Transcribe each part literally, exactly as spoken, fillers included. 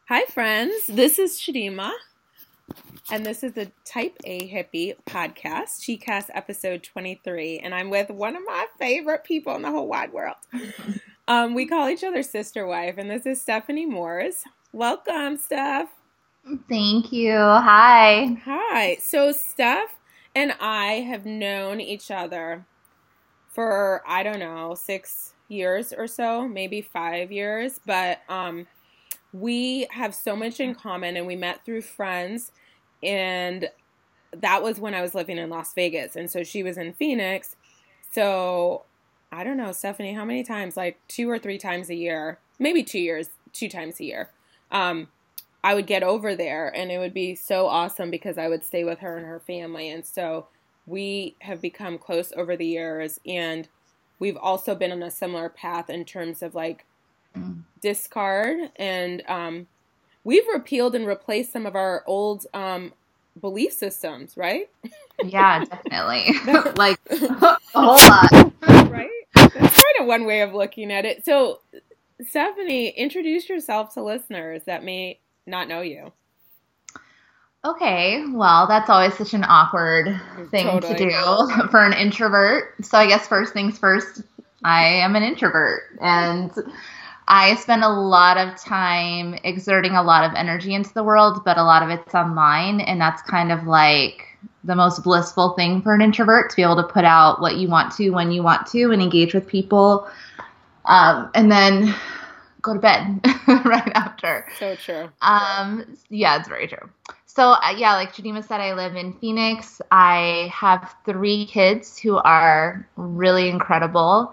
Hi, friends. This is Shadima, and this is the Type A Hippie podcast, She-Cast episode twenty-three, and I'm with one of my favorite people in the whole wide world. Um, we call each other sister wife, and this is Stephanie Moores. Welcome, Steph. Thank you. Hi. Hi. So, Steph and I have known each other for, I don't know, six years or so, maybe five years, but um, we have so much in common, and we met through friends, and that was when I was living in Las Vegas, and so she was in Phoenix, so I don't know, Stephanie, how many times, like two or three times a year, maybe two years, two times a year, um, I would get over there, and it would be so awesome because I would stay with her and her family, and so we have become close over the years, and we've also been on a similar path in terms of like mm. discard, and um, we've repealed and replaced some of our old um, belief systems, right? Yeah, definitely. Like a whole lot. Right? That's kind of one way of looking at it. So, Stephanie, introduce yourself to listeners that may not know you. Okay, well, that's always such an awkward thing totally. to do for an introvert. So I guess first things first, I am an introvert, and I spend a lot of time exerting a lot of energy into the world, but a lot of it's online, and that's kind of like the most blissful thing for an introvert, to be able to put out what you want to when you want to and engage with people, um, and then go to bed right after. So true. Um, yeah, it's very true. So, uh, yeah, like Shadima said, I live in Phoenix. I have three kids who are really incredible.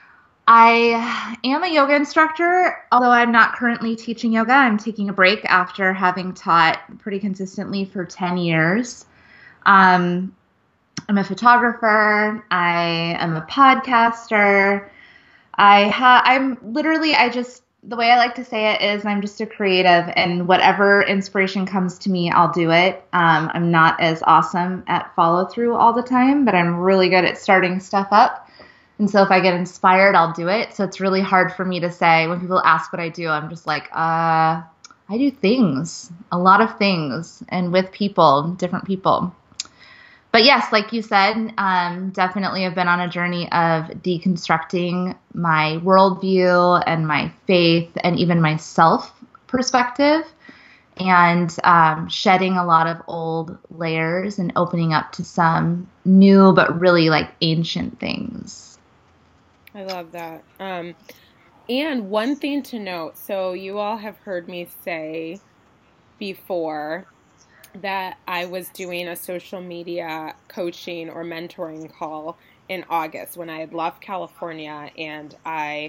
I am a yoga instructor, although I'm not currently teaching yoga. I'm taking a break after having taught pretty consistently for ten years. Um, I'm a photographer. I am a podcaster. I ha- I'm literally, I just, the way I like to say it is I'm just a creative, and whatever inspiration comes to me, I'll do it. Um, I'm not as awesome at follow through all the time, but I'm really good at starting stuff up. And so if I get inspired, I'll do it. So it's really hard for me to say when people ask what I do, I'm just like, uh, I do things, a lot of things, and with people, different people. But yes, like you said, um, definitely have been on a journey of deconstructing my worldview and my faith and even my self perspective, and um, shedding a lot of old layers and opening up to some new but really like ancient things. I love that. Um, and one thing to note, so you all have heard me say before that I was doing a social media coaching or mentoring call in August when I had left California, and I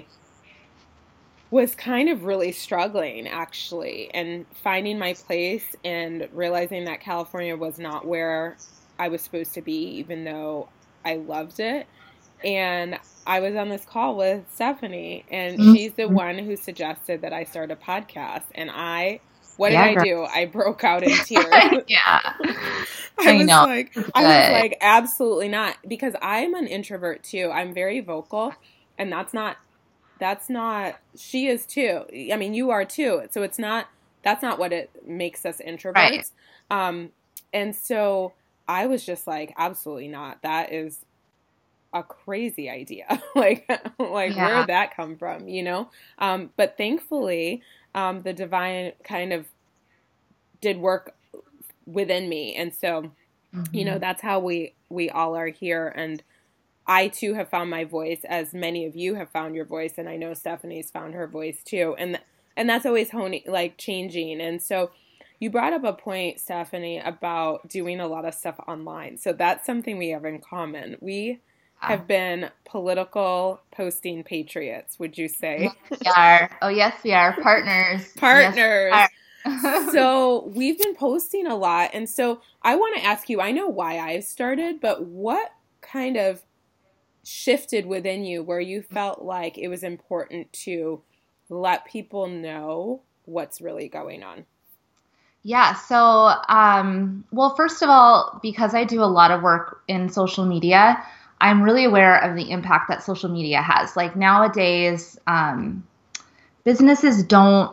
was kind of really struggling actually and finding my place and realizing that California was not where I was supposed to be, even though I loved it. And I was on this call with Stephanie, and mm-hmm. she's the one who suggested that I start a podcast, and I What did yeah, I do? I broke out in tears. yeah. I, I was know. like, Good. I was like, absolutely not. Because I'm an introvert too. I'm very vocal, and that's not, that's not, she is too. I mean, you are too. So it's not, that's not what it makes us introverts. Right. Um, and so I was just like, absolutely not. That is a crazy idea. like, like yeah. where did that come from, you know? Um, but thankfully, Um, the divine kind of did work within me. And so, mm-hmm. you know, that's how we, we all are here. And I too have found my voice, as many of you have found your voice. And I know Stephanie's found her voice too. And, th- and that's always honing, like changing. And so you brought up a point, Stephanie, about doing a lot of stuff online. So that's something we have in common. We have been political posting patriots, would you say? Yes, we are. Oh, yes, we are. Partners. Partners. Yes, so we've been posting a lot. And so I want to ask you, I know why I've started, but what kind of shifted within you where you felt like it was important to let people know what's really going on? Yeah. So, um, well, first of all, because I do a lot of work in social media, I'm really aware of the impact that social media has. Like nowadays, um, businesses don't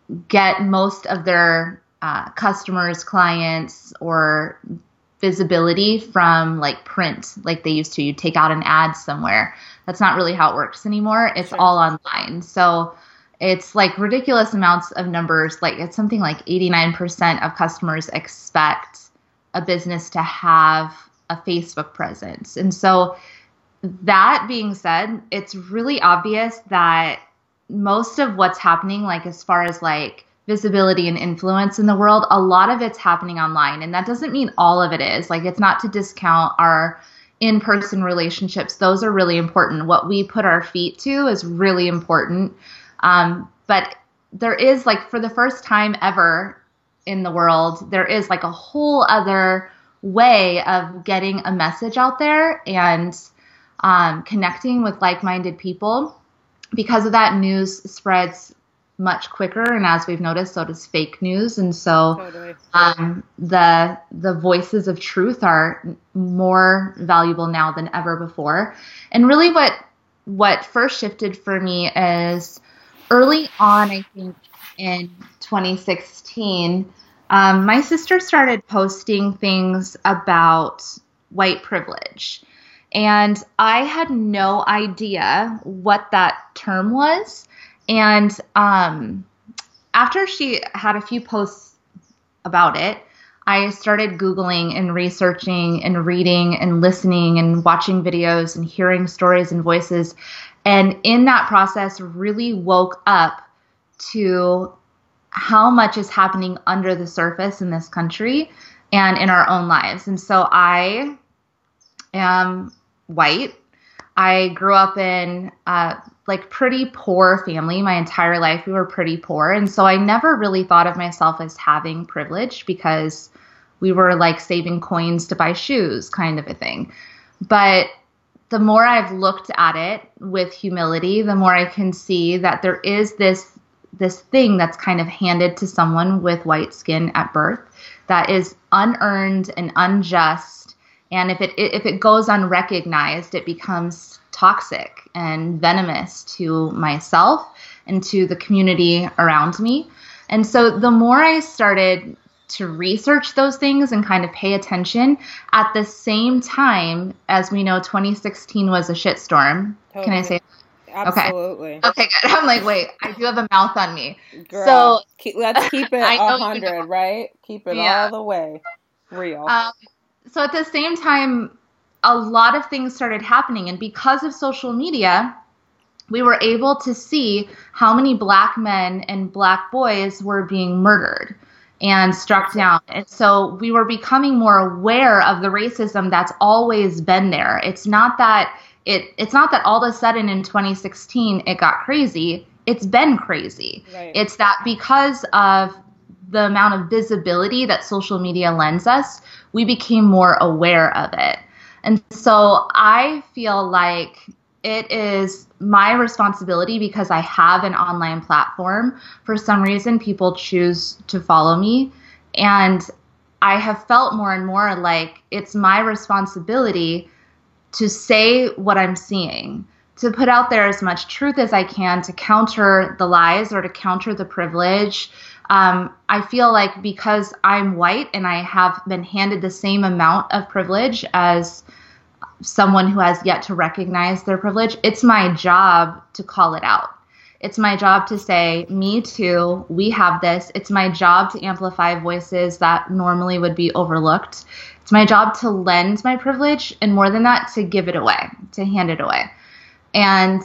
get most of their uh, customers, clients, or visibility from like print, like they used to. You take out an ad somewhere. That's not really how it works anymore. It's sure. all online. So it's like ridiculous amounts of numbers. Like it's something like eighty-nine percent of customers expect a business to have a Facebook presence. And so that being said, it's really obvious that most of what's happening, like as far as like visibility and influence in the world, a lot of it's happening online. And that doesn't mean all of it is. Like it's not to discount our in-person relationships. Those are really important. What we put our feet to is really important. Um, but there is like for the first time ever in the world, there is like a whole other way of getting a message out there and um, connecting with like-minded people. Because of that, news spreads much quicker, and as we've noticed, so does fake news. And so totally. um, the the voices of truth are more valuable now than ever before. And really what what first shifted for me is early on, I think in twenty sixteen, um, my sister started posting things about white privilege. And I had no idea what that term was. And um, after she had a few posts about it, I started Googling and researching and reading and listening and watching videos and hearing stories and voices. And in that process, really woke up to how much is happening under the surface in this country and in our own lives. And so I am white. I grew up in uh, like pretty poor family my entire life. We were pretty poor. And so I never really thought of myself as having privilege because we were like saving coins to buy shoes kind of a thing. But the more I've looked at it with humility, the more I can see that there is this this thing that's kind of handed to someone with white skin at birth that is unearned and unjust. And if it if it goes unrecognized, it becomes toxic and venomous to myself and to the community around me. And so the more I started to research those things and kind of pay attention, at the same time, as we know, twenty sixteen was a shitstorm. Totally. Can I say that? Absolutely. Okay. Okay, good. I'm like, wait, I do have a mouth on me. Girl, so keep, let's keep it a hundred, right? Keep it yeah. all the way real. Um, so at the same time, a lot of things started happening. And because of social media, we were able to see how many black men and black boys were being murdered and struck down. And so we were becoming more aware of the racism that's always been there. It's not that it it's not that all of a sudden in twenty sixteen it got crazy. It's been crazy. Right. It's that because of the amount of visibility that social media lends us, we became more aware of it. And so I feel like it is my responsibility, because I have an online platform. For some reason, people choose to follow me. And I have felt more and more like it's my responsibility to say what I'm seeing, to put out there as much truth as I can to counter the lies or to counter the privilege. Um, I feel like because I'm white and I have been handed the same amount of privilege as someone who has yet to recognize their privilege, it's my job to call it out. It's my job to say, me too, we have this. It's my job to amplify voices that normally would be overlooked. It's my job to lend my privilege, and more than that, to give it away, to hand it away. And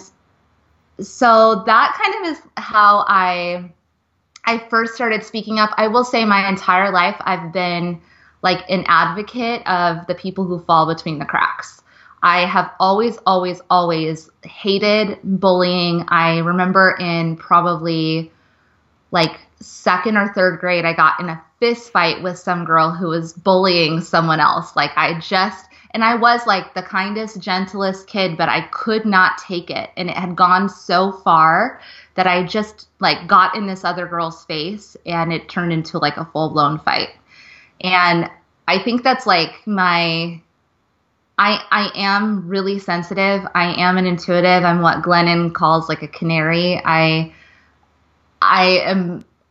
so that kind of is how I I first started speaking up. I will say my entire life I've been like an advocate of the people who fall between the cracks. I have always, always, always hated bullying. I remember in probably like second or third grade, I got in a fist fight with some girl who was bullying someone else. Like I just, and I was like the kindest, gentlest kid, but I could not take it. And it had gone so far that I just like got in this other girl's face and it turned into like a full blown fight. And I think that's like my, I I am really sensitive. I am an intuitive. I'm what Glennon calls like a canary. I I am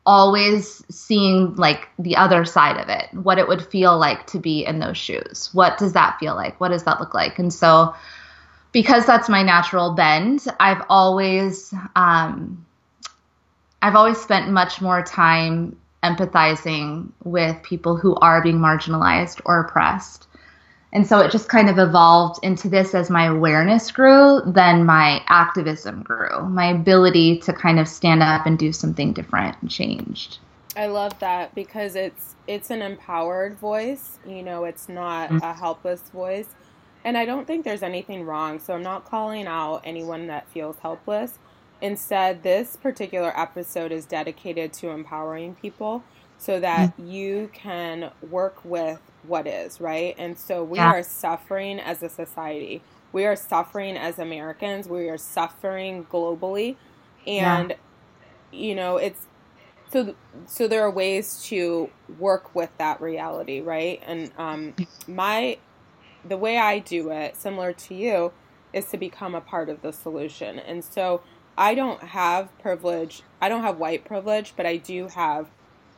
always seeing like the other side of it, what it would feel like to be in those shoes. What does that feel like? What does that look like? And so because that's my natural bend, I've always, um, I've always spent much more time empathizing with people who are being marginalized or oppressed. And so it just kind of evolved into this as my awareness grew, then my activism grew. My ability to kind of stand up and do something different changed. I love that because it's it's an empowered voice. You know, it's not mm-hmm. a helpless voice. And I don't think there's anything wrong. So I'm not calling out anyone that feels helpless. Instead, this particular episode is dedicated to empowering people so that mm-hmm. you can work with what is, right? And so we yeah. are suffering as a society. We are suffering as Americans. We are suffering globally. And, yeah. you know, it's, so, so there are ways to work with that reality, right? And um, my, the way I do it, similar to you, is to become a part of the solution. And so I don't have privilege. I don't have white privilege, but I do have,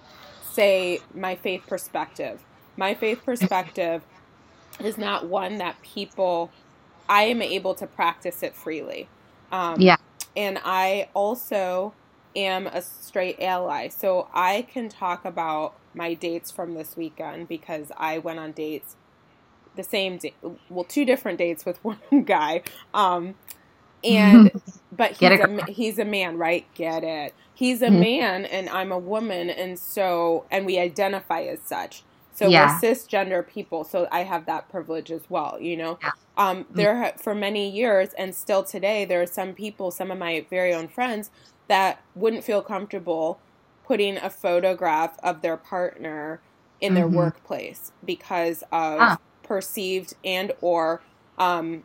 say, my faith perspective. My faith perspective is not one that people, I am able to practice it freely. Um, yeah. And I also am a straight ally. So I can talk about my dates from this weekend because I went on dates, the same day, well, two different dates with one guy. Um, and, but he's a, he's a man, right? Get it. He's a mm-hmm. man and I'm a woman. And so, and we identify as such. So yeah. we're cisgender people, so I have that privilege as well, you know. Yeah. Um, there for many years, and still today, there are some people, some of my very own friends, that wouldn't feel comfortable putting a photograph of their partner in their mm-hmm. workplace because of ah. perceived and or um,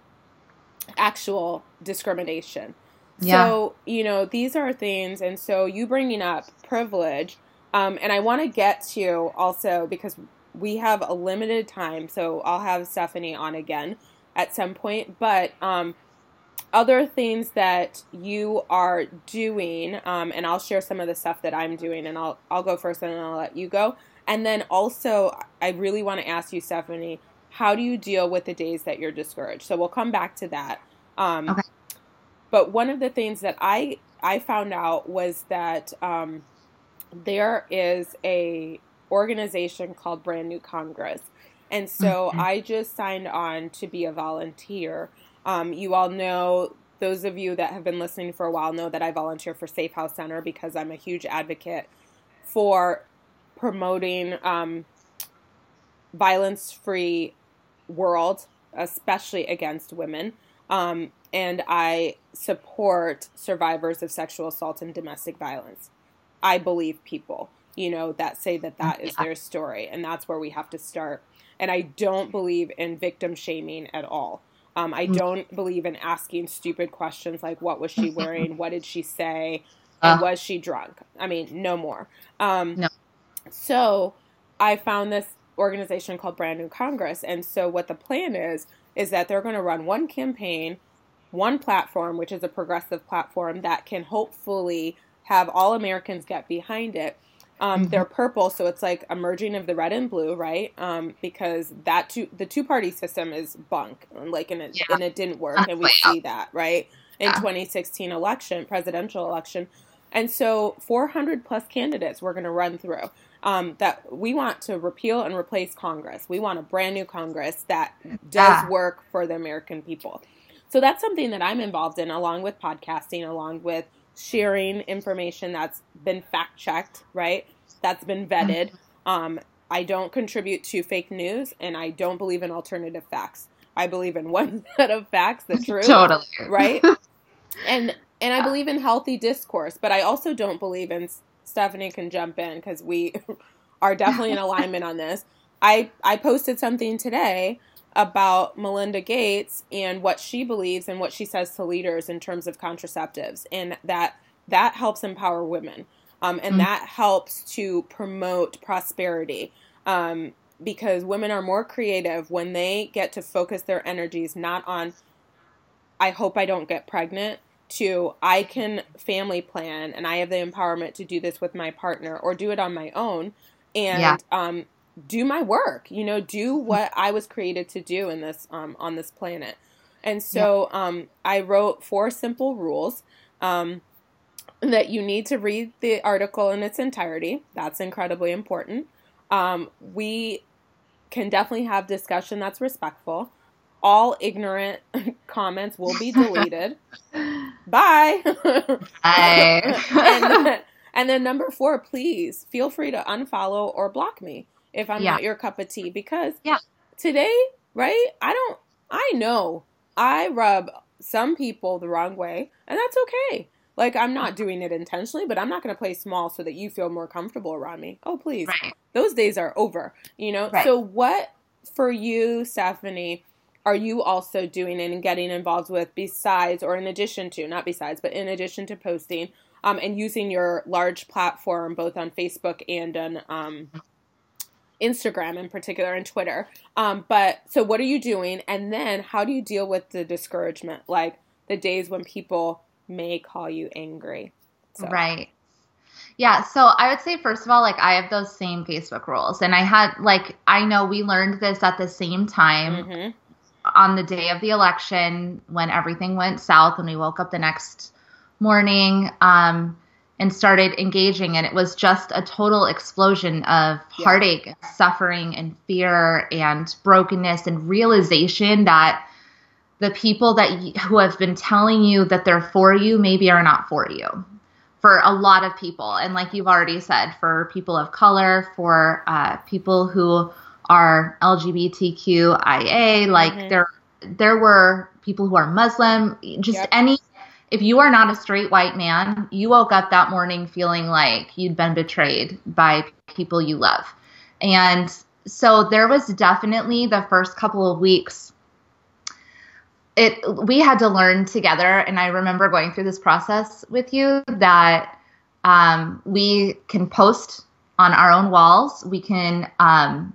actual discrimination. Yeah. So, you know, these are things, and so you bringing up privilege, um, and I want to get to also, because we have a limited time, so I'll have Stephanie on again at some point, but um, other things that you are doing, um, and I'll share some of the stuff that I'm doing, and I'll I'll go first and then I'll let you go. And then also, I really want to ask you, Stephanie, how do you deal with the days that you're discouraged? So we'll come back to that. Um, okay. But one of the things that I, I found out was that um, there is a organization called Brand New Congress. And so mm-hmm. I just signed on to be a volunteer. Um, you all know, those of you that have been listening for a while know that I volunteer for Safe House Center because I'm a huge advocate for promoting um, violence-free world, especially against women. Um, and I support survivors of sexual assault and domestic violence. I believe people, you know, that say that that is their story, and that's where we have to start. And I don't believe in victim shaming at all. Um, I don't believe in asking stupid questions like, what was she wearing? What did she say? And uh, was she drunk? I mean, no more. Um, no. So I found this organization called Brand New Congress. And so what the plan is, is that they're going to run one campaign, one platform, which is a progressive platform that can hopefully have all Americans get behind it. Um, mm-hmm. They're purple, so it's like a merging of the red and blue, right? Um, because that two, the two-party system is bunk, like, and it, yeah. and it didn't work, and we see that, right? In yeah. twenty sixteen election, presidential election. And so four hundred plus candidates we're going to run through. Um, that we want to repeal and replace Congress. We want a brand new Congress that does yeah. work for the American people. So that's something that I'm involved in, along with podcasting, along with sharing information that's been fact-checked, right? That's been vetted. Um, I don't contribute to fake news, and I don't believe in alternative facts. I believe in one set of facts, the truth, totally, right? And and I believe in healthy discourse, but I also don't believe in, Stephanie can jump in because we are definitely in alignment on this. I, I posted something today about Melinda Gates and what she believes and what she says to leaders in terms of contraceptives, and that that helps empower women, um, and mm-hmm. that helps to promote prosperity, um, because women are more creative when they get to focus their energies not on, I hope I don't get pregnant, to I can family plan and I have the empowerment to do this with my partner or do it on my own and yeah. um, do my work, you know, do what I was created to do in this um, on this planet. And so yeah. um, I wrote four simple rules um, that you need to read the article in its entirety. That's incredibly important. Um, we can definitely have discussion that's respectful. All ignorant comments will be deleted. Bye. Bye. and, then, and then number four, please feel free to unfollow or block me if I'm yeah. not your cup of tea. Because yeah. today, right, I don't, I know I rub some people the wrong way, and that's okay. Like, I'm not doing it intentionally, but I'm not going to play small so that you feel more comfortable around me. Oh, please. Right. Those days are over, you know? Right. So what, for you, Stephanie, are you also doing and getting involved with besides, or in addition to, not besides, but in addition to posting um, and using your large platform, both on Facebook and on um, Instagram in particular and Twitter. Um, but so what are you doing? And then how do you deal with the discouragement? Like the days when people may call you angry. So. Right. Yeah. So I would say, first of all, like I have those same Facebook rules, and I had like, I know we learned this at the same time mm-hmm. on the day of the election when everything went south, when we woke up the next morning um, and started engaging. And it was just a total explosion of yeah. heartache, and suffering and fear and brokenness and realization that the people that y- who have been telling you that they're for you maybe are not for you, for a lot of people. And like you've already said, for people of color, for uh, people who are L G B T Q I A, like mm-hmm. there there were people who are Muslim, just yep. any, if you are not a straight white man, you woke up that morning feeling like you'd been betrayed by people you love. And so there was definitely the first couple of weeks It we had to learn together, and I remember going through this process with you that um, we can post on our own walls. We can um,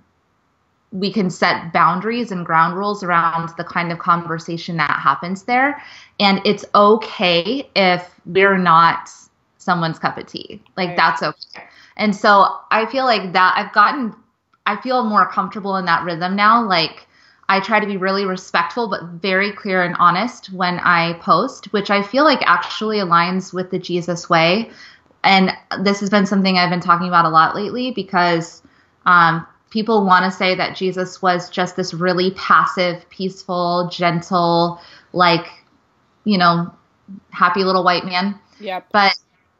we can set boundaries and ground rules around the kind of conversation that happens there, and it's okay if we're not someone's cup of tea. Like right. that's okay. And so I feel like that I've gotten, I feel more comfortable in that rhythm now. Like, I try to be really respectful, but very clear and honest when I post, which I feel like actually aligns with the Jesus way. And this has been something I've been talking about a lot lately, because um, people want to say that Jesus was just this really passive, peaceful, gentle, like, you know, happy little white man. Yep. But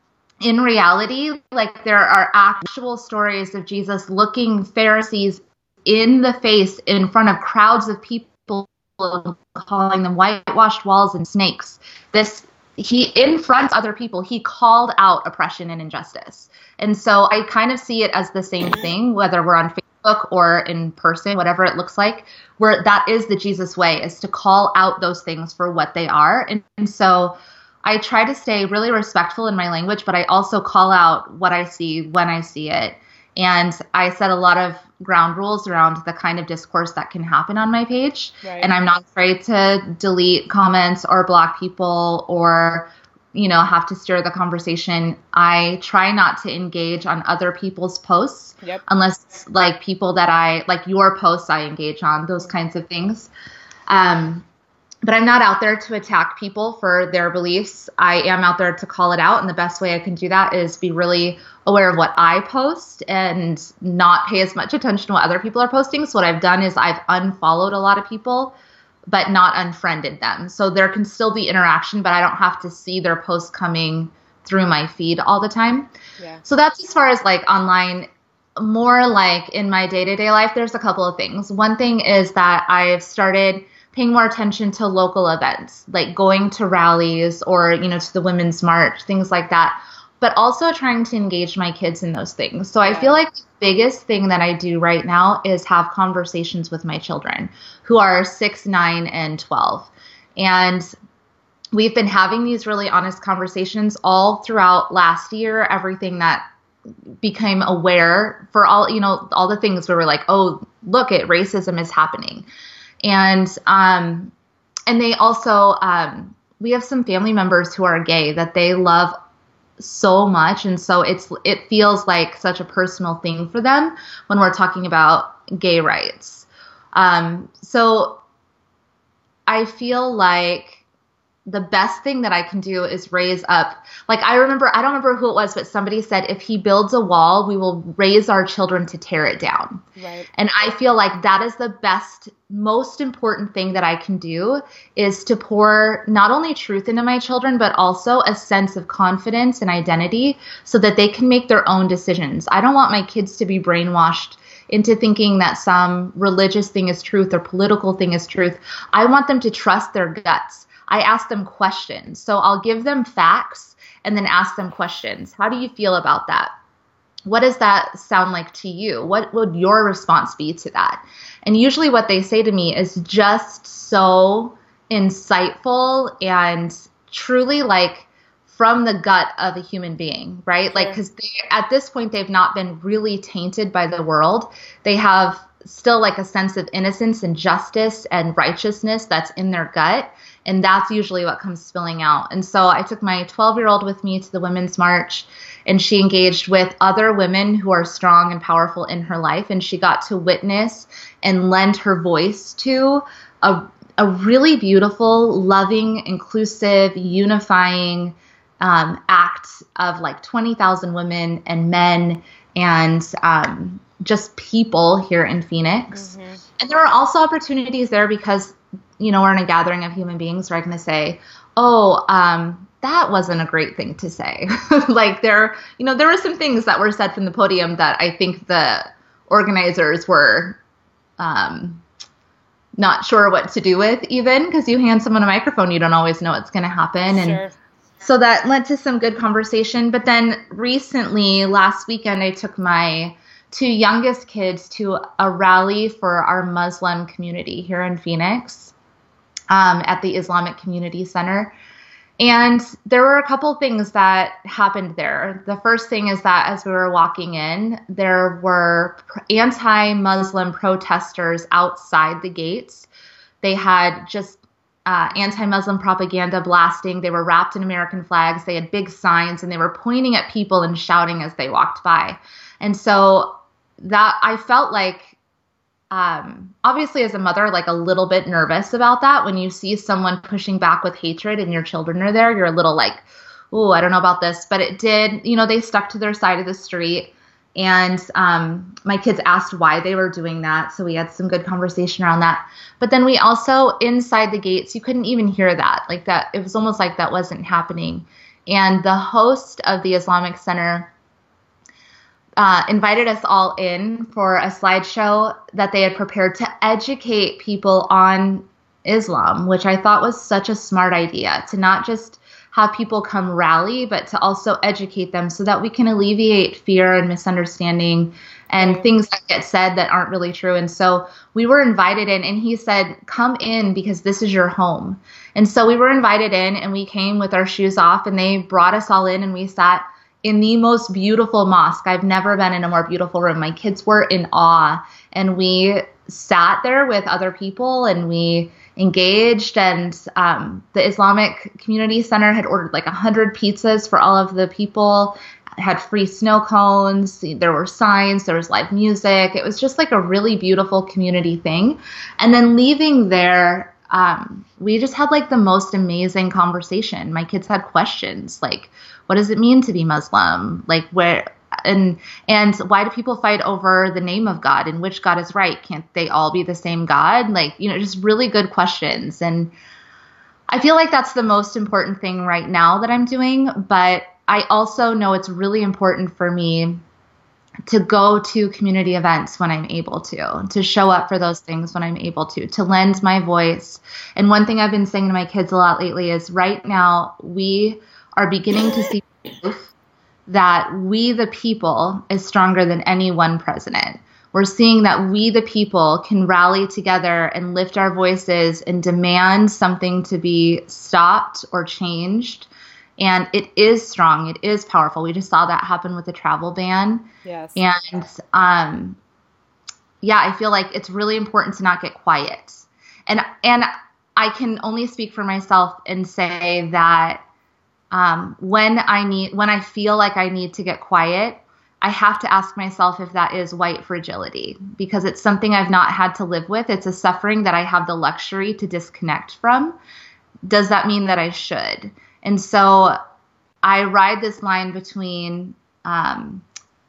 in reality, like there are actual stories of Jesus looking Pharisees in the face in front of crowds of people, calling them whitewashed walls and snakes. This, he, in front of other people, he called out oppression and injustice. And so I kind of see it as the same thing, whether we're on Facebook or in person, whatever it looks like, where that is the Jesus way, is to call out those things for what they are. And, and so I try to stay really respectful in my language, but I also call out what I see when I see it. And I set a lot of ground rules around the kind of discourse that can happen on my page. Right. And I'm not afraid to delete comments or block people or, you know, have to steer the conversation. I try not to engage on other people's posts yep. unless like people that I, like your posts I engage on, those kinds of things. Um, But I'm not out there to attack people for their beliefs. I am out there to call it out. And the best way I can do that is be really aware of what I post and not pay as much attention to what other people are posting. So what I've done is I've unfollowed a lot of people, but not unfriended them. So there can still be interaction, but I don't have to see their posts coming through my feed all the time. Yeah. So that's as far as like online. More like in my day-to-day life, there's a couple of things. One thing is that I've started paying more attention to local events, like going to rallies or, you know, to the Women's March, things like that, but also trying to engage my kids in those things. So I feel like the biggest thing that I do right now is have conversations with my children who are six, nine, and twelve. And we've been having these really honest conversations all throughout last year, everything that became aware for all, you know, all the things where we're like, oh, look, it racism is happening. And, um, and they also, um, we have some family members who are gay that they love so much. And so it's, it feels like such a personal thing for them when we're talking about gay rights. Um, so I feel like the best thing that I can do is raise up. Like, I remember, I don't remember who it was, but somebody said, if he builds a wall, we will raise our children to tear it down. Right. And I feel like that is the best, most important thing that I can do, is to pour not only truth into my children, but also a sense of confidence and identity so that they can make their own decisions. I don't want my kids to be brainwashed into thinking that some religious thing is truth or political thing is truth. I want them to trust their guts. I ask them questions. So I'll give them facts and then ask them questions. How do you feel about that? What does that sound like to you? What would your response be to that? And usually what they say to me is just so insightful and truly like from the gut of a human being, right? Like, because at this point, they've not been really tainted by the world. They have still like a sense of innocence and justice and righteousness that's in their gut. And that's usually what comes spilling out. And so I took my twelve-year-old with me to the Women's March, and she engaged with other women who are strong and powerful in her life. And she got to witness and lend her voice to a, a really beautiful, loving, inclusive, unifying um, act of like twenty thousand women and men and um, just people here in Phoenix. Mm-hmm. And there are also opportunities there because, you know, we're in a gathering of human beings where I can say, oh, um, that wasn't a great thing to say. Like there, you know, there were some things that were said from the podium that I think the organizers were um, not sure what to do with, even because you hand someone a microphone, you don't always know what's going to happen. Sure. And so that led to some good conversation. But then recently, last weekend, I took my two youngest kids to a rally for our Muslim community here in Phoenix. Um, at the Islamic Community Center. And there were a couple things that happened there. The first thing is that as we were walking in, there were anti-Muslim protesters outside the gates. They had just uh, anti-Muslim propaganda blasting. They were wrapped in American flags. They had big signs, and they were pointing at people and shouting as they walked by. And so that I felt like, Um, obviously as a mother, like a little bit nervous about that. When you see someone pushing back with hatred and your children are there, you're a little like, oh, I don't know about this. But it did, you know, they stuck to their side of the street. And um, my kids asked why they were doing that. So we had some good conversation around that. But then we also, inside the gates, you couldn't even hear that. Like that, it was almost like that wasn't happening. And the host of the Islamic Center Uh, invited us all in for a slideshow that they had prepared to educate people on Islam, which I thought was such a smart idea, to not just have people come rally, but to also educate them so that we can alleviate fear and misunderstanding and right. things that get said that aren't really true. And so we were invited in, and he said, come in because this is your home. And so we were invited in, and we came with our shoes off, and they brought us all in, and we sat in the most beautiful mosque. I've never been in a more beautiful room. My kids were in awe, and we sat there with other people and we engaged. And um, the Islamic Community Center had ordered like a hundred pizzas for all of the people, had free snow cones. There were signs, there was live music. It was just like a really beautiful community thing. And then leaving there, um, we just had like the most amazing conversation. My kids had questions like, what does it mean to be Muslim? Like where, and, and why do people fight over the name of God, and which God is right? Can't they all be the same God? Like, you know, just really good questions. And I feel like that's the most important thing right now that I'm doing. But I also know it's really important for me to go to community events when I'm able to, to show up for those things when I'm able to, to lend my voice. And one thing I've been saying to my kids a lot lately is right now we are beginning to see proof that we the people is stronger than any one president. We're seeing that we the people can rally together and lift our voices and demand something to be stopped or changed. And it is strong. It is powerful. We just saw that happen with the travel ban. Yes. And um, yeah, I feel like it's really important to not get quiet. And and I can only speak for myself and say that um, when I need, when I feel like I need to get quiet, I have to ask myself if that is white fragility, because it's something I've not had to live with. It's a suffering that I have the luxury to disconnect from. Does that mean that I should? And so I ride this line between um,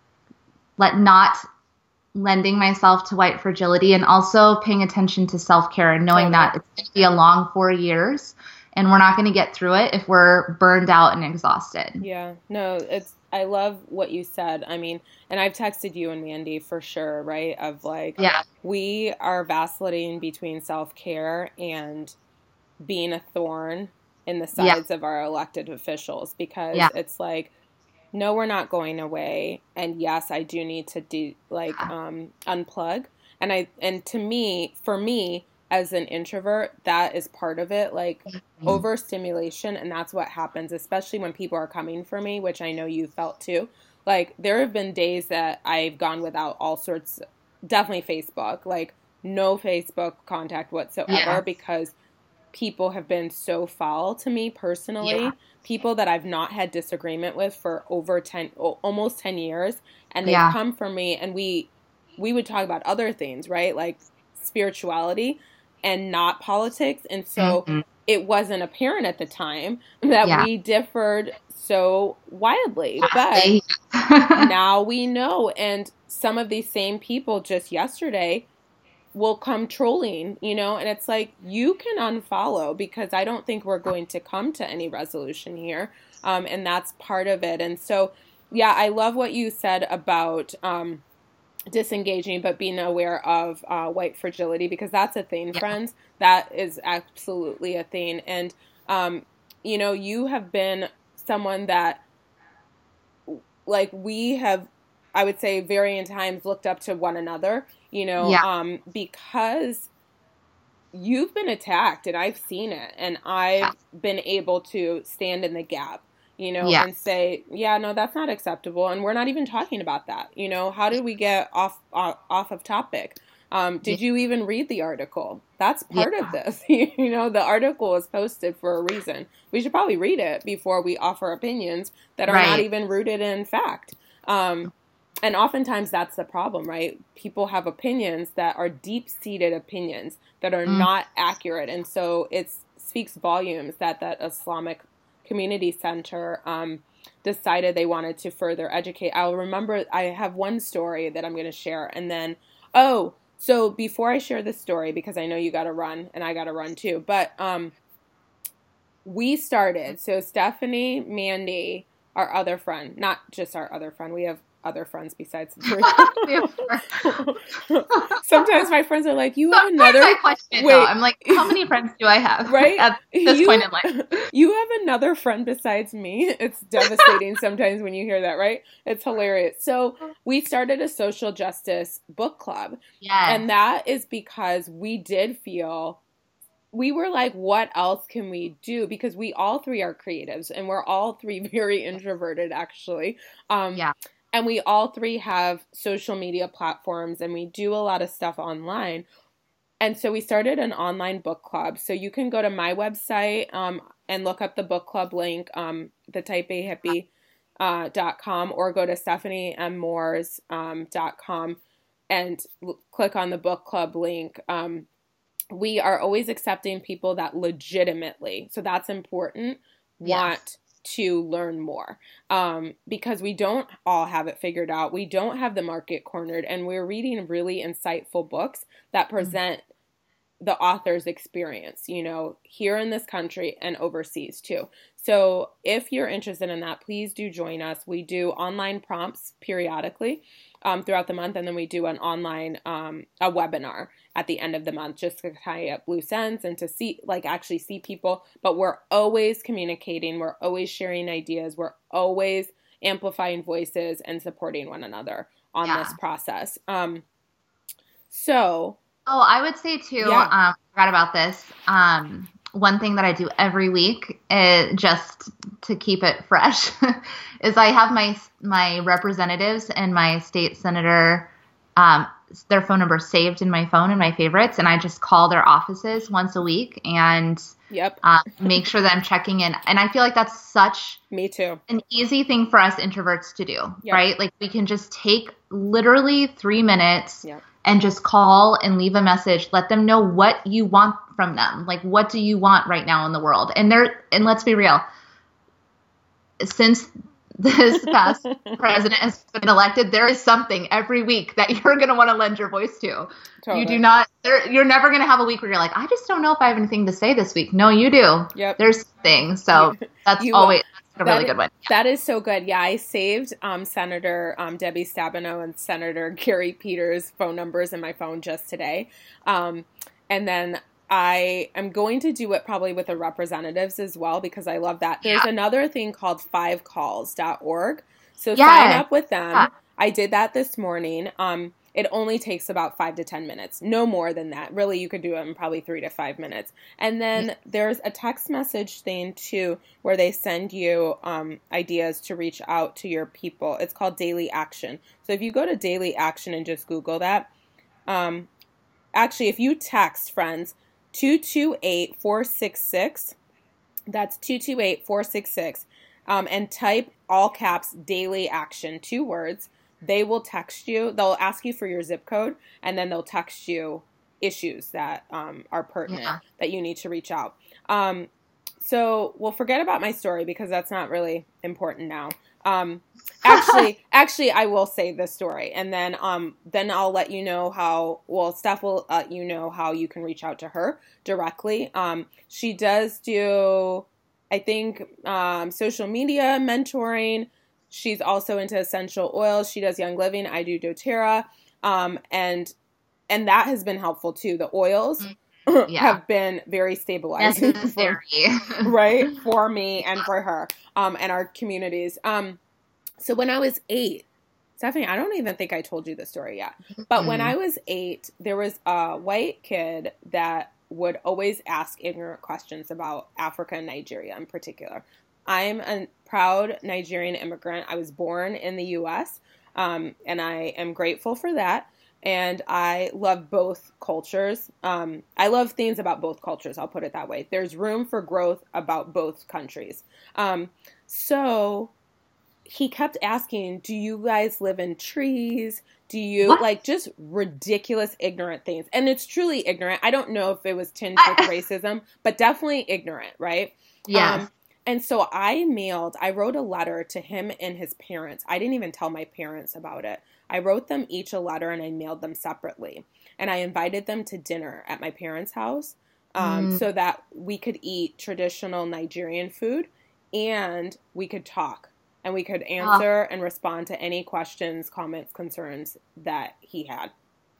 let not lending myself to white fragility and also paying attention to self-care and knowing totally. that it's going to be a long four years and we're not going to get through it if we're burned out and exhausted. Yeah, no, it's, I love what you said. I mean, and I've texted you and Mandy for sure, right? Of like, yeah. we are vacillating between self-care and being a thorn in the sides yeah. of our elected officials, because yeah. it's like, no, we're not going away. And yes, I do need to do like um, unplug. And I and to me, for me as an introvert, that is part of it, like mm-hmm. overstimulation. And that's what happens, especially when people are coming for me, which I know you felt too. Like there have been days that I've gone without all sorts, definitely Facebook, like no Facebook contact whatsoever yeah. because people have been so foul to me personally. Yeah. People that I've not had disagreement with for over ten, almost ten years. And they've yeah. come for me and we, we would talk about other things, right? Like spirituality and not politics. And so mm-hmm. it wasn't apparent at the time that yeah. we differed so wildly, but now we know. And some of these same people just yesterday will come trolling, you know, and it's like, you can unfollow because I don't think we're going to come to any resolution here. Um, and that's part of it. And so, yeah, I love what you said about um, disengaging, but being aware of uh, white fragility, because that's a thing, yeah. friends. That is absolutely a thing. And, um, you know, you have been someone that, like, we have, I would say, varying times looked up to one another. You know, yeah. um, because you've been attacked and I've seen it and I've yeah. been able to stand in the gap, you know, yeah. and say, yeah, no, that's not acceptable. And we're not even talking about that. You know, how did we get off, off, off of topic? Um, did yeah. you even read the article? That's part yeah. of this. You know, the article was posted for a reason. We should probably read it before we offer opinions that are right. not even rooted in fact. Um, And oftentimes that's the problem, right? People have opinions that are deep-seated opinions that are mm. not accurate. And so it speaks volumes that that Islamic Community Center um, decided they wanted to further educate. I'll remember, I have one story that I'm going to share. And then, oh, so before I share this story, because I know you got to run and I got to run too, but um, we started, so Stephanie, Mandy, our other friend, not just our other friend, we have other friends besides the three. Sometimes my friends are like, you have Sometimes another I question wait I'm like, how many friends do I have right at this you, point in life? You have another friend besides me. It's devastating sometimes when you hear that, right? It's hilarious. So we started a social justice book club. Yes. And that is because we did feel, we were like, what else can we do? Because we all three are creatives and we're all three very introverted, actually. Um, yeah. And we all three have social media platforms and we do a lot of stuff online. And so we started an online book club. So you can go to my website um, and look up the book club link, um, the type A hippie dot com, or go to stephanie m moores dot com and l- click on the book club link. Um, we are always accepting people that legitimately, so that's important, want yes. to learn more um, because we don't all have it figured out. We don't have the market cornered, and we're reading really insightful books that present mm-hmm. the author's experience, you know, here in this country and overseas too. So if you're interested in that, please do join us. We do online prompts periodically um, throughout the month, and then we do an online um, a webinar at the end of the month just to tie up loose ends and to see, like, actually see people. But we're always communicating. We're always sharing ideas. We're always amplifying voices and supporting one another on yeah. this process. Um, so. Oh, I would say too, yeah. um, I forgot about this. Um, one thing that I do every week is just to keep it fresh is I have my, my representatives and my state senator, um, their phone number saved in my phone and my favorites, and I just call their offices once a week and yep. uh, make sure that I'm checking in. And I feel like that's such me too an easy thing for us introverts to do, yep. right? Like we can just take literally three minutes yep. and just call and leave a message. Let them know what you want from them. Like, what do you want right now in the world? And they're, and let's be real, since this past president has been elected, there is something every week that you're going to want to lend your voice to. Totally. You do not, you're never going to have a week where you're like, I just don't know if I have anything to say this week. No, you do. Yep. There's things. So that's you, always that's a that really is, good one. Yeah. That is so good. Yeah, I saved um, Senator um, Debbie Stabenow and Senator Gary Peters' phone numbers in my phone just today. Um, and then I am going to do it probably with the representatives as well because I love that. There's yeah. another thing called five calls dot org. So yeah. sign up with them. Yeah. I did that this morning. Um, it only takes about five to ten minutes. No more than that. Really, you could do it in probably three to five minutes. And then yeah. there's a text message thing too where they send you um, ideas to reach out to your people. It's called Daily Action. So if you go to Daily Action and just Google that, um, actually, if you text friends, two two eight, four six six. That's two two eight, four six six. Um, and type all caps Daily Action, two words. They will text you. They'll ask you for your zip code, and then they'll text you issues that um, are pertinent yeah. that you need to reach out. Um, so we'll forget about my story because that's not really important now. Um, actually, actually, I will say this story, and then, um, then I'll let you know how. Well, Steph will let you know how you can reach out to her directly. Um, she does do, I think, um, social media mentoring. She's also into essential oils. She does Young Living. I do doTERRA, um, and and that has been helpful too. The oils. Yeah. have been very stabilizing for, right, for me and for her um, and our communities. Um, so when I was eight, Stephanie, I don't even think I told you the story yet, but mm-hmm. when I was eight, there was a white kid that would always ask ignorant questions about Africa and Nigeria in particular. I'm a proud Nigerian immigrant. I was born in the U S, um, and I am grateful for that. And I love both cultures. Um, I love things about both cultures. I'll put it that way. There's room for growth about both countries. Um, so he kept asking, do you guys live in trees? Do you what? like just ridiculous, ignorant things? And it's truly ignorant. I don't know if it was tinged with racism, but definitely ignorant, right? Yeah. Um, and so I mailed, I wrote a letter to him and his parents. I didn't even tell my parents about it. I wrote them each a letter and I mailed them separately. And I invited them to dinner at my parents' house um, mm. so that we could eat traditional Nigerian food and we could talk and we could answer oh. and respond to any questions, comments, concerns that he had.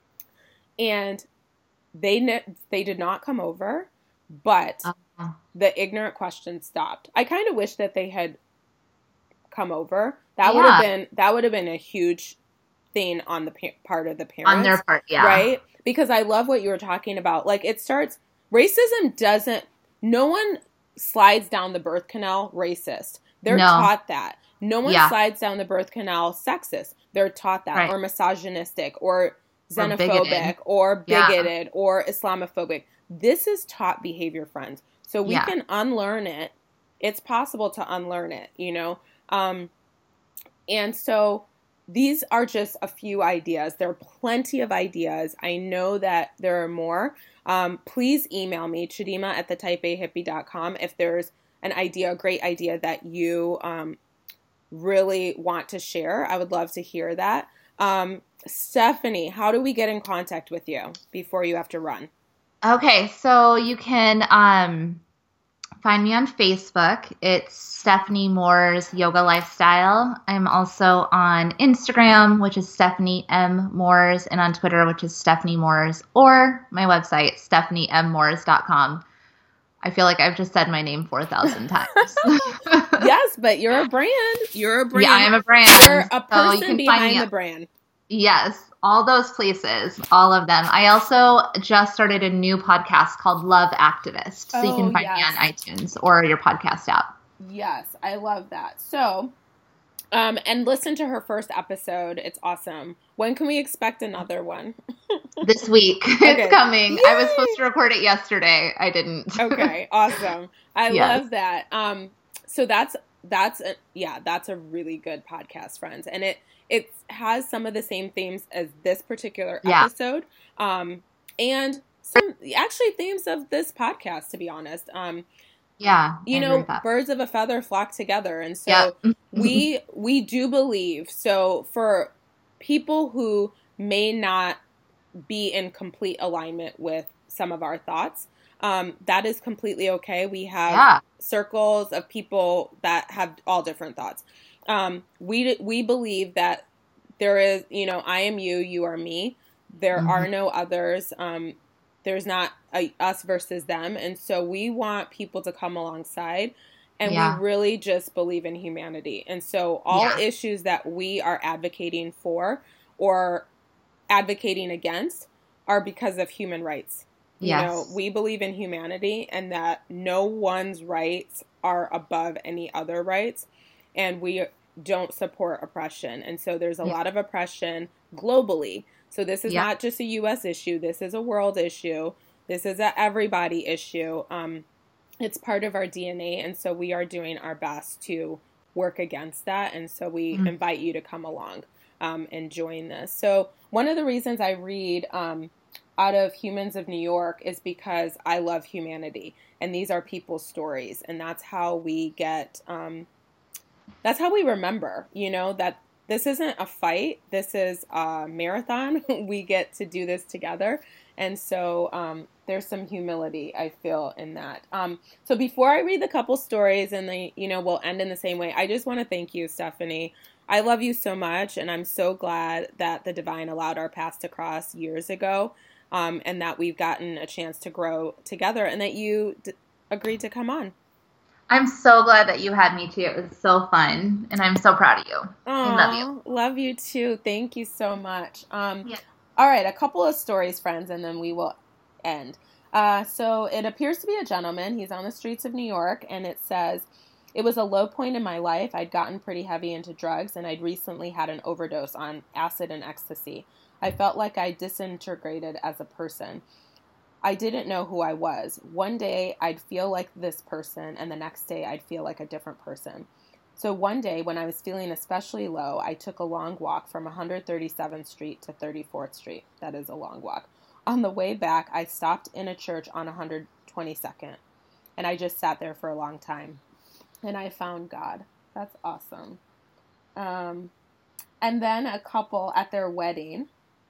And they ne- they did not come over, but uh. the ignorant questions stopped. I kind of wish that they had come over. That yeah. would have been that would have been a huge thing on the pa- part of the parents. On their part, yeah. Right? Because I love what you were talking about. Like, it starts, racism doesn't, no one slides down the birth canal racist. They're no. taught that. No one yeah. slides down the birth canal sexist. They're taught that. Right. Or misogynistic, or xenophobic, or bigoted, or, bigoted, yeah. or Islamophobic. This is taught behavior, friends. So we yeah. can unlearn it. It's possible to unlearn it, you know? Um, and so these are just a few ideas. There are plenty of ideas. I know that there are more. Um, please email me, Chidima at the type a hippie dot com, if there's an idea, a great idea that you um, really want to share. I would love to hear that. Um, Stephanie, how do we get in contact with you before you have to run? Okay, so you can um, find me on Facebook. It's Stephanie Moore's Yoga Lifestyle. I'm also on Instagram, which is Stephanie M. Moores, and on Twitter, which is Stephanie Moores, or my website, stephanie m moores dot com. I feel like I've just said my name four thousand times. Yes, but you're a brand. You're a brand. Yeah, I am a brand. You're a person so behind the brand. Yes, all those places, all of them. I also just started a new podcast called Love Activist, so oh, you can find yes. me on iTunes or your podcast app. Yes, I love that. So, Um, and listen to her first episode. It's awesome. When can we expect another one? This week. Okay. It's coming. Yay! I was supposed to record it yesterday. I didn't. Okay, awesome. I Yes. love that. Um, so that's that's a, yeah, that's a really good podcast, friends, and it it has some of the same themes as this particular Yeah. episode, um, and some actually themes of this podcast. To be honest, um, Yeah. you I agree know, with that. birds of a feather flock together, and so Yeah. we we do believe. So for people who may not be in complete alignment with some of our thoughts, um, that is completely okay. We have Yeah. circles of people that have all different thoughts. Um, we we believe that there is, you know, I am you, you are me. There Mhm. are no others. Um, there's not a us versus them, and so we want people to come alongside. And Yeah. we really just believe in humanity. And so all Yeah. issues that we are advocating for or advocating against are because of human rights. You Yes. know, we believe in humanity and that no one's rights are above any other rights. And we don't support oppression. And so there's a Yeah. lot of oppression globally. So this is Yeah. not just a U S issue. This is a world issue. This is a everybody issue. Um, it's part of our D N A. And so we are doing our best to work against that. And so we Mhm. invite you to come along um, and join this. So one of the reasons I read um, out of Humans of New York is because I love humanity. And these are people's stories. And that's how we get, um, that's how we remember, you know, that this isn't a fight. This is a marathon. We get to do this together. And so um, there's some humility, I feel, in that. Um, so before I read the couple stories and they, you know, we'll end in the same way, I just want to thank you, Stephanie. I love you so much. And I'm so glad that the divine allowed our paths to cross years ago. Um, and that we've gotten a chance to grow together and that you d- agreed to come on. I'm so glad that you had me too. It was so fun, and I'm so proud of you. I love you. Aw, love you too. Thank you so much. Um, Yeah. All right, a couple of stories, friends, and then we will end. Uh, so it appears to be a gentleman. He's on the streets of New York, and it says, "It was a low point in my life. I'd gotten pretty heavy into drugs, and I'd recently had an overdose on acid and ecstasy. I felt like I disintegrated as a person. I didn't know who I was. One day I'd feel like this person, and the next day I'd feel like a different person. So one day when I was feeling especially low, I took a long walk from one hundred thirty-seventh Street to thirty-fourth Street. That is a long walk. On the way back, I stopped in a church on one hundred twenty-second, and I just sat there for a long time. And I found God." That's awesome. Um, and then a couple at their wedding.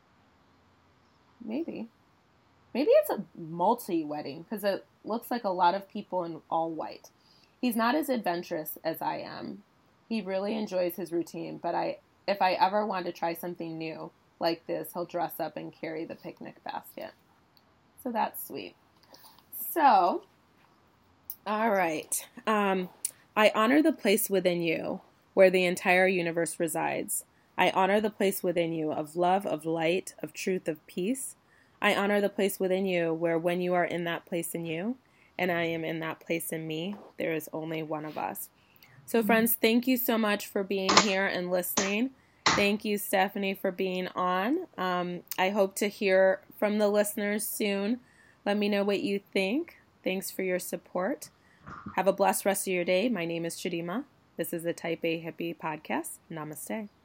Maybe. Maybe it's a multi-wedding because it looks like a lot of people in all white. "He's not as adventurous as I am. He really enjoys his routine, but I, if I ever want to try something new like this, he'll dress up and carry the picnic basket." So that's sweet. So, all right. Um, "I honor the place within you where the entire universe resides. I honor the place within you of love, of light, of truth, of peace. I honor the place within you where when you are in that place in you, and I am in that place in me, there is only one of us." So friends, thank you so much for being here and listening. Thank you, Stephanie, for being on. Um, I hope to hear from the listeners soon. Let me know what you think. Thanks for your support. Have a blessed rest of your day. My name is Chidima. This is the Type A Hippie Podcast. Namaste.